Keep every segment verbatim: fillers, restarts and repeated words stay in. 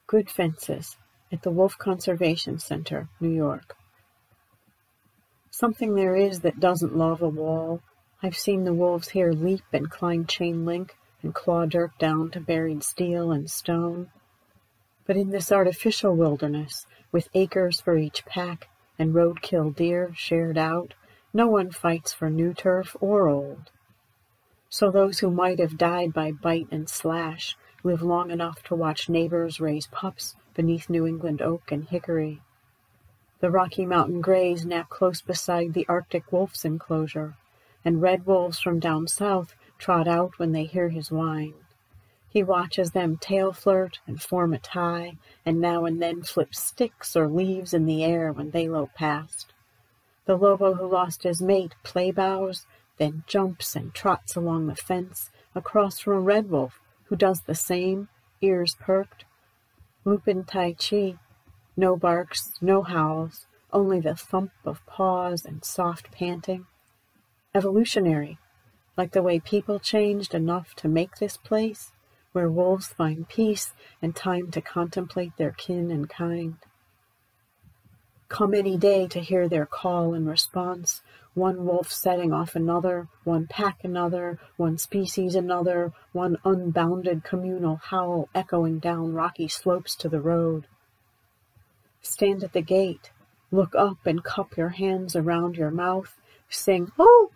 Good Fences at the Wolf Conservation Center, New York. Something there is that doesn't love a wall. I've seen the wolves here leap and climb chain link and claw dirt down to buried steel and stone. But in this artificial wilderness, with acres for each pack and roadkill deer shared out, no one fights for new turf or old. So those who might have died by bite and slash live long enough to watch neighbors raise pups beneath New England oak and hickory. The Rocky Mountain Greys nap close beside the Arctic wolf's enclosure, and red wolves from down south trot out when they hear his whine. He watches them tail flirt and form a tie, and now and then flips sticks or leaves in the air when they lope past. The lobo who lost his mate play bows, then jumps and trots along the fence across from a red wolf who does the same, ears perked. Lupin Tai Chi, no barks, no howls, only the thump of paws and soft panting. Evolutionary, like the way people changed enough to make this place, where wolves find peace and time to contemplate their kin and kind. Come any day to hear their call and response, one wolf setting off another, one pack another, one species another, one unbounded communal howl echoing down rocky slopes to the road. Stand at the gate, look up and cup your hands around your mouth, sing, oh,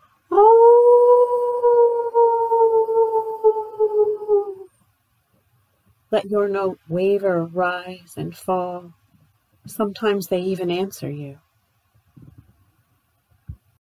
oh. Let your note waver, rise, and fall. Sometimes they even answer you.